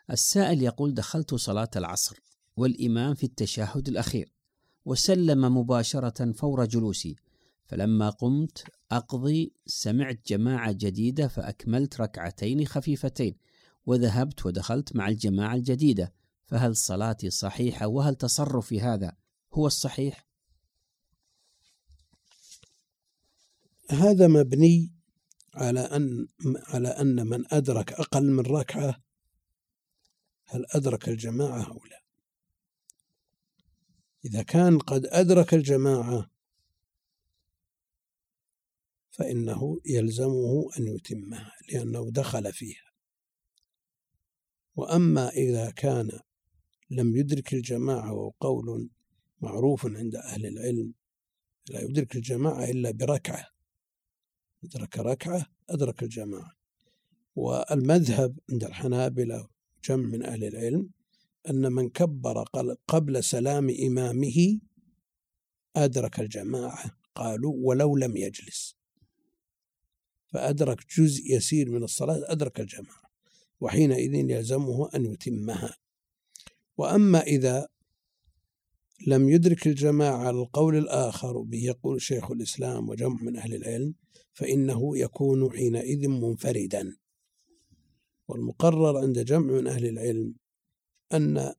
السائل يقول: دخلت صلاة العصر والإمام في التشهد الأخير وسلم مباشرة فور جلوسي، فلما قمت أقضي سمعت جماعة جديدة فأكملت ركعتين خفيفتين وذهبت ودخلت مع الجماعة الجديدة، فهل صلاتي صحيحة؟ وهل تصرفي هذا هو الصحيح؟ هذا مبني على أن من أدرك أقل من ركعة هل أدرك الجماعة أو لا. إذا كان قد أدرك الجماعة فإنه يلزمه أن يتمها لأنه دخل فيها. وأما إذا كان لم يدرك الجماعة، وقول معروف عند أهل العلم لا يدرك الجماعة إلا بركعة، أدرك ركعة أدرك الجماعة. والمذهب عند الحنابلة جمع من أهل العلم أن من كبر قبل سلام إمامه أدرك الجماعة، قالوا ولو لم يجلس، فأدرك جزء يسير من الصلاة أدرك الجماعة، وحينئذ يلزمه أن يتمها. وأما إذا لم يدرك الجماعة على القول الآخر به يقول شيخ الإسلام وجمع من أهل العلم فإنه يكون حينئذ منفردا. والمقرر عند جمع من أهل العلم أن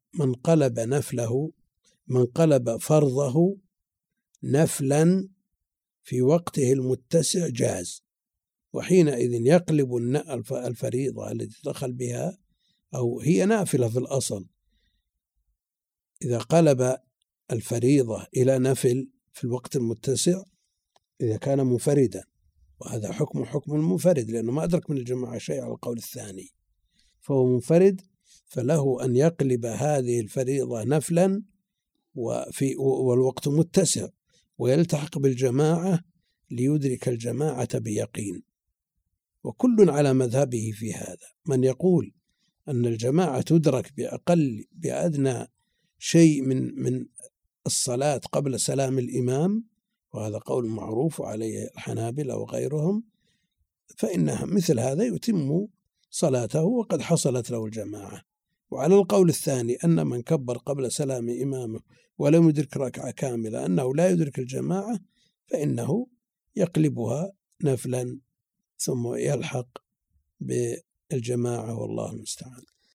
من قلب فرضه نفلا في وقته المتسع جاز، وحينئذ يقلب الفريضة التي دخل بها، أو هي نافلة في الأصل، إذا قلب الفريضة إلى نفل في الوقت المتسع إذا كان منفردا، وهذا حكم المنفرد لأنه ما أدرك من الجماعة شيء على القول الثاني، فهو منفرد، فله أن يقلب هذه الفريضة نفلا والوقت متسع ويلتحق بالجماعة ليدرك الجماعة بيقين. وكل على مذهبه في هذا. من يقول أن الجماعة تدرك بأدنى شيء من الصلاة قبل سلام الإمام، وهذا قول معروف عليه الحنابلة وغيرهم، فإنها مثل هذا يتم صلاته وقد حصلت له الجماعة. وعلى القول الثاني أن من كبر قبل سلام إمامه ولم يدرك ركعة كاملة أنه لا يدرك الجماعة، فإنه يقلبها نفلا ثم يلحق بالجماعة، والله المستعان.